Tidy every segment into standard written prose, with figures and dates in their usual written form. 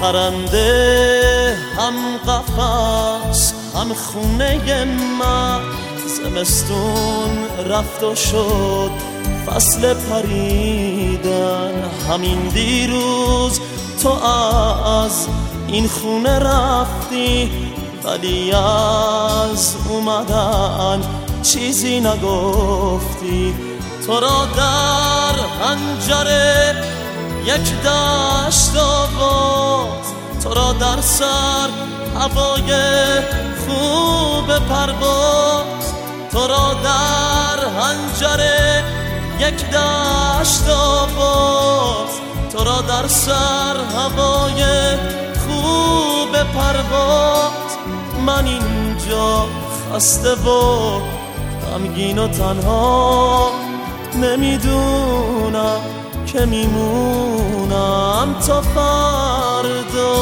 پرنده هم قفس هم خونه من، زمستون رفت و شد فصل پریدن. همین دیروز تو از این خونه رفتی، ولی از اومدن چیزی نگفتی. تو را در حنجره یک دشت آواز، تو را در سر هوای خوب پرواز. تو را در حنجره یک دشت آواز، تو را در سر هوای خوب پرواز. من اینجا خسته و غمگین و تنها، نمیدونم که میمونم تا فردا.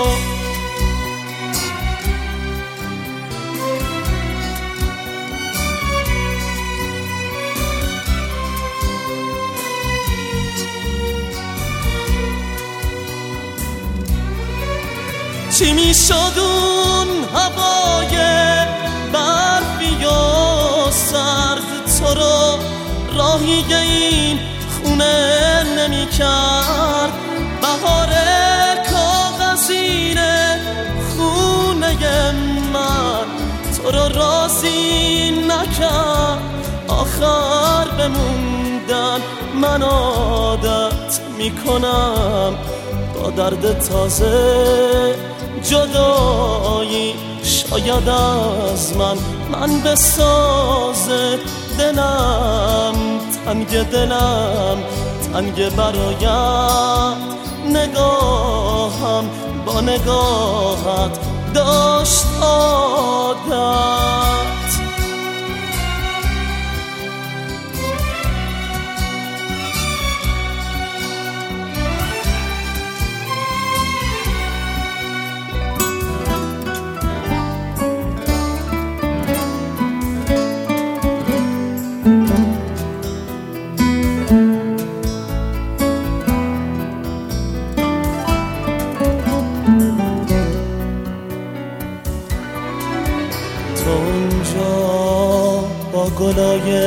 چی میشد اون هوای برفی و سرد، تو رو راهی این خونه نمی کرد. بهار کاغذینه خونه من، تو رو راضی نکرد آخر بموندن. من عادت میکنم با درد تازه جدایی، شاید از من بسازه. دلم تنگ برایت، نگاهم با نگاهت داشت عادت. با گلای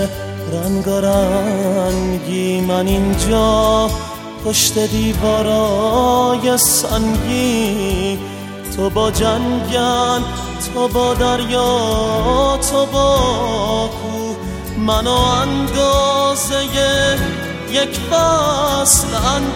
رنگارنگی، من اینجا پشت دیوارای سنگی. تو با جنگل، تو با دریا، تو با کوه، منو اندازه یک فصل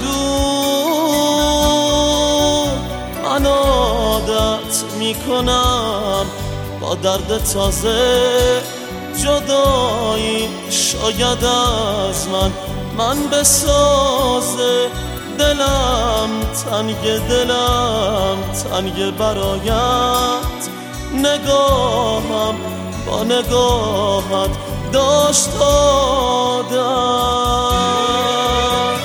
اندوه. من عادت میکنم با درد تازه جدایی، شاید از من بسازه. دلم تنگ برایت، نگاهم با نگاهت داشت عادت.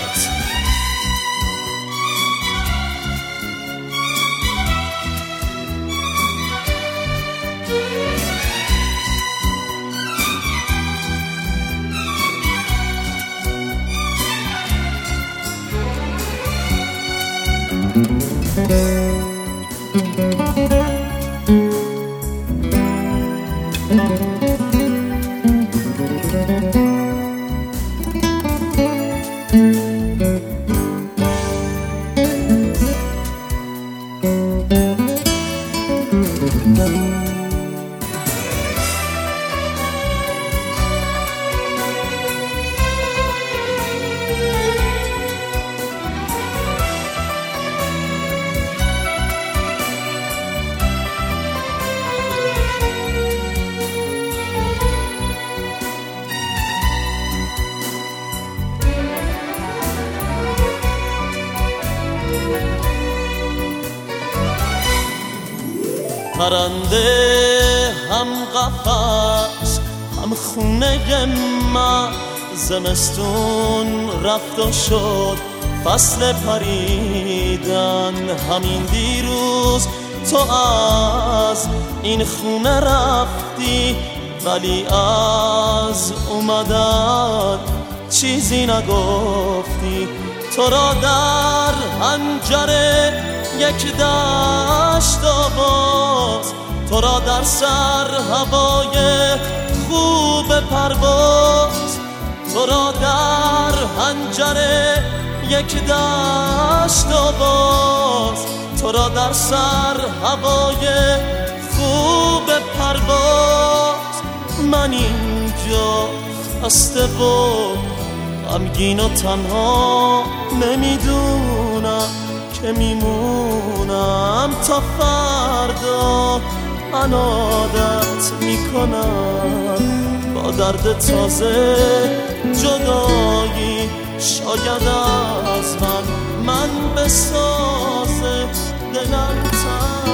پرنده هم قفس هم خونه من، زمستون رفت و شد فصل پریدن. همین دیروز تو از این خونه رفتی، ولی از اومدن چیزی نگفتی. تو را در حنجره یک دشت آواز، تو را در سر هوای خوب پرواز، تو را در حنجره یک دشت آواز، تو را در سر هوای خوب پرواز. من اینجا خسته و غمگین و تنها نمیدونم که میمونم تا فردا. من عادت میکنم با درد تازه جدایی، شاید از من بسازه دلم.